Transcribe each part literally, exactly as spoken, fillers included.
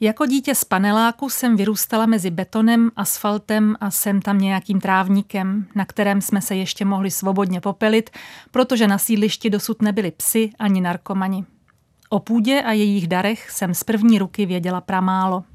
Jako dítě z paneláku jsem vyrůstala mezi betonem, asfaltem a sem tam nějakým trávníkem, na kterém jsme se ještě mohli svobodně popelit, protože na sídlišti dosud nebyli psi ani narkomani. O půdě a jejich darech jsem z první ruky věděla pramálo.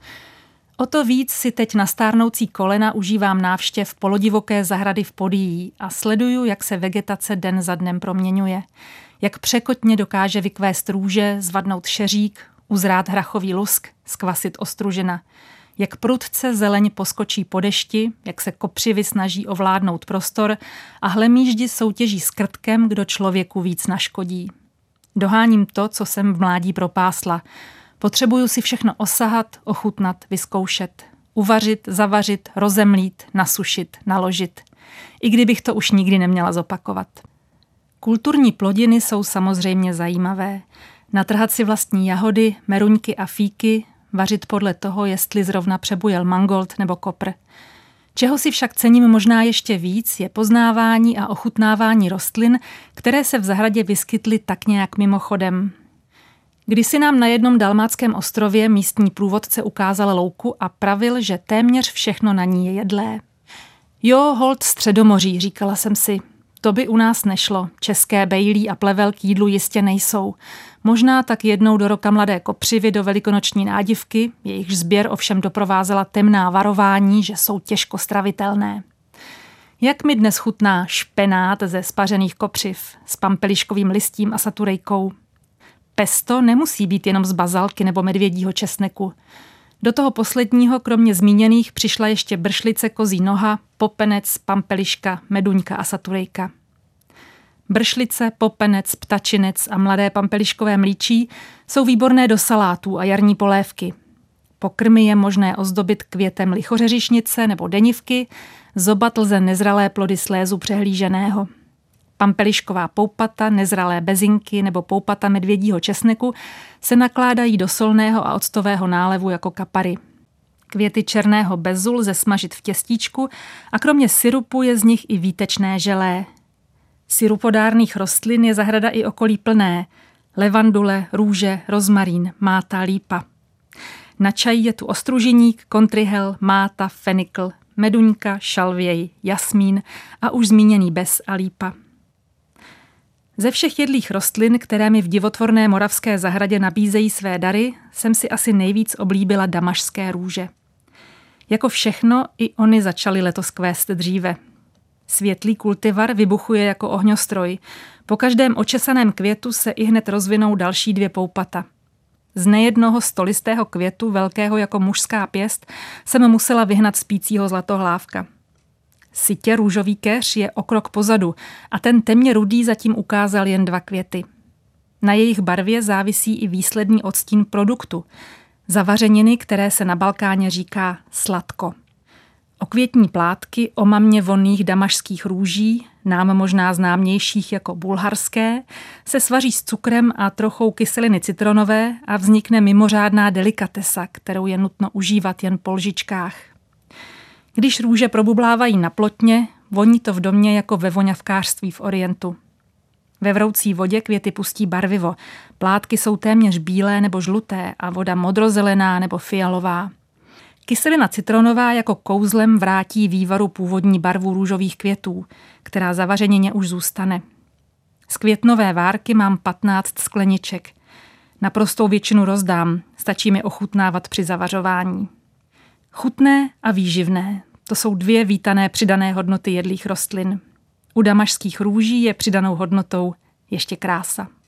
O to víc si teď na stárnoucí kolena užívám návštěv polodivoké zahrady v Podíjí a sleduju, jak se vegetace den za dnem proměňuje. Jak překotně dokáže vykvést růže, zvadnout šeřík, uzrát hrachový lusk, zkvasit ostružina. Jak prudce zeleň poskočí po dešti, jak se kopřivy snaží ovládnout prostor a hlemýždi soutěží s krtkem, kdo člověku víc naškodí. Doháním to, co jsem v mládí propásla. Potřebuju si všechno osahat, ochutnat, vyzkoušet. Uvařit, zavařit, rozemlít, nasušit, naložit. I kdybych to už nikdy neměla zopakovat. Kulturní plodiny jsou samozřejmě zajímavé. Natrhat si vlastní jahody, meruňky a fíky, vařit podle toho, jestli zrovna přebujel mangold nebo kopr. Čeho si však cením možná ještě víc, je poznávání a ochutnávání rostlin, které se v zahradě vyskytly tak nějak mimochodem. Kdysi nám na jednom dalmátském ostrově místní průvodce ukázal louku a pravil, že téměř všechno na ní je jedlé. Jo, holt Středomoří, říkala jsem si. To by u nás nešlo. České bejlí a plevel k jídlu jistě nejsou. Možná tak jednou do roka mladé kopřivy do velikonoční nádivky, jejichž sběr ovšem doprovázela temná varování, že jsou těžko stravitelné. Jak mi dnes chutná špenát ze spařených kopřiv s pampeliškovým listím a saturejkou. Pesto nemusí být jenom z bazalky nebo medvědího česneku. Do toho posledního, kromě zmíněných, přišla ještě bršlice kozí noha, popenec, pampeliška, meduňka a saturejka. Bršlice, popenec, ptačinec a mladé pampeliškové mlíčí jsou výborné do salátů a jarní polévky. Pokrmy je možné ozdobit květem lichořeřišnice nebo denivky, zobat lze nezralé plody slézu přehlíženého. Pampelišková poupata, nezralé bezinky nebo poupata medvědího česneku se nakládají do solného a octového nálevu jako kapary. Květy černého bezu lze smažit v těstíčku a kromě syrupu je z nich i výtečné želé. Syrupodárných rostlin je zahrada i okolí plné. Levandule, růže, rozmarín, máta, lípa. Na čaj je tu ostružiník, kontrihel, máta, fenikl, meduňka, šalvěj, jasmín a už zmíněný bez a lípa. Ze všech jedlých rostlin, které mi v divotvorné moravské zahradě nabízejí své dary, jsem si asi nejvíc oblíbila damašské růže. Jako všechno, i ony začaly letos kvést dříve. Světlý kultivar vybuchuje jako ohňostroj. Po každém očesaném květu se ihned rozvinou další dvě poupata. Z nejednoho stolistého květu, velkého jako mužská pěst, jsem musela vyhnat spícího zlatohlávka. Sytě růžový keř je o krok pozadu a ten temně rudý zatím ukázal jen dva květy. Na jejich barvě závisí i výsledný odstín produktu. Zavařeniny, které se na Balkáně říká sladko. Okvětní plátky omamně vonných damašských růží, nám možná známějších jako bulharské, se svaří s cukrem a trochou kyseliny citronové a vznikne mimořádná delikatesa, kterou je nutno užívat jen po lžičkách. Když růže probublávají na plotně, voní to v domě jako ve voňavkářství v Orientu. Ve vroucí vodě květy pustí barvivo, plátky jsou téměř bílé nebo žluté a voda modrozelená nebo fialová. Kyselina citronová jako kouzlem vrátí vývaru původní barvu růžových květů, která zavařenině už zůstane. Z květnové várky mám patnáct skleniček. Naprostou většinu rozdám, stačí mi ochutnávat při zavařování. Chutné a výživné, to jsou dvě vítané přidané hodnoty jedlých rostlin. U damašských růží je přidanou hodnotou ještě krása.